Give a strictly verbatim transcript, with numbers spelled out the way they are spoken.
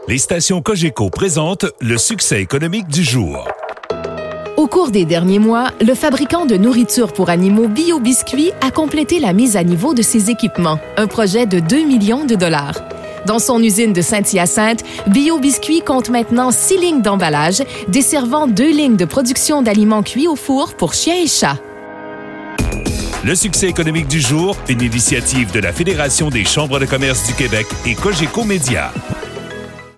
Les stations Cogeco présentent le succès économique du jour. Au cours des derniers mois, le fabricant de nourriture pour animaux BioBiscuit a complété la mise à niveau de ses équipements, un projet de deux millions de dollars. Dans son usine de Saint-Hyacinthe, BioBiscuit compte maintenant six lignes d'emballage, desservant deux lignes de production d'aliments cuits au four pour chiens et chats. Le succès économique du jour, une initiative de la Fédération des chambres de commerce du Québec et Cogeco Média.